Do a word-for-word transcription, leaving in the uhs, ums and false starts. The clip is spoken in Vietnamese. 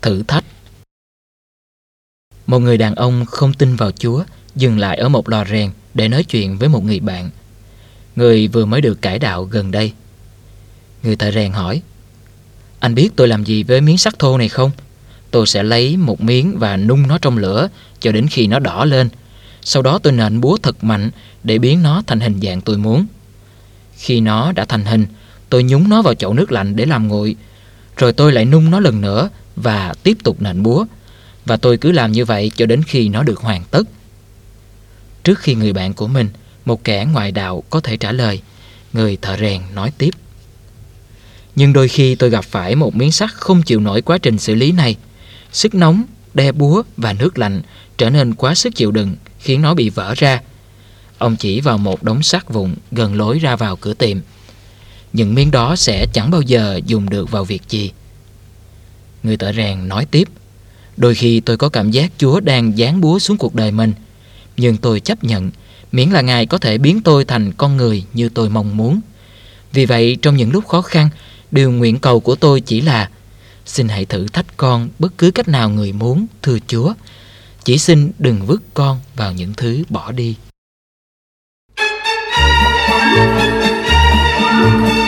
thử thách. Một người đàn ông không tin vào Chúa dừng lại ở một lò rèn để nói chuyện với một người bạn, người vừa mới được cải đạo gần đây. Người thợ rèn hỏi: "Anh biết tôi làm gì với miếng sắt thô này không? Tôi sẽ lấy một miếng và nung nó trong lửa cho đến khi nó đỏ lên. Sau đó tôi nện búa thật mạnh để biến nó thành hình dạng tôi muốn. Khi nó đã thành hình, tôi nhúng nó vào chậu nước lạnh để làm nguội. Rồi tôi lại nung nó lần nữa và tiếp tục nện búa. Và tôi cứ làm như vậy cho đến khi nó được hoàn tất." Trước khi người bạn của mình, một kẻ ngoại đạo, có thể trả lời, người thợ rèn nói tiếp: "Nhưng đôi khi tôi gặp phải một miếng sắt không chịu nổi quá trình xử lý này. Sức nóng, đe búa và nước lạnh trở nên quá sức chịu đựng, khiến nó bị vỡ ra." Ông chỉ vào một đống sắt vụn gần lối ra vào cửa tiệm. "Những miếng đó sẽ chẳng bao giờ dùng được vào việc gì." Người thợ rèn nói tiếp: "Đôi khi tôi có cảm giác Chúa đang giáng búa xuống cuộc đời mình. Nhưng tôi chấp nhận, miễn là Ngài có thể biến tôi thành con người như tôi mong muốn. Vì vậy, trong những lúc khó khăn, điều nguyện cầu của tôi chỉ là: xin hãy thử thách con bất cứ cách nào người muốn, thưa Chúa. Chỉ xin đừng vứt con vào những thứ bỏ đi."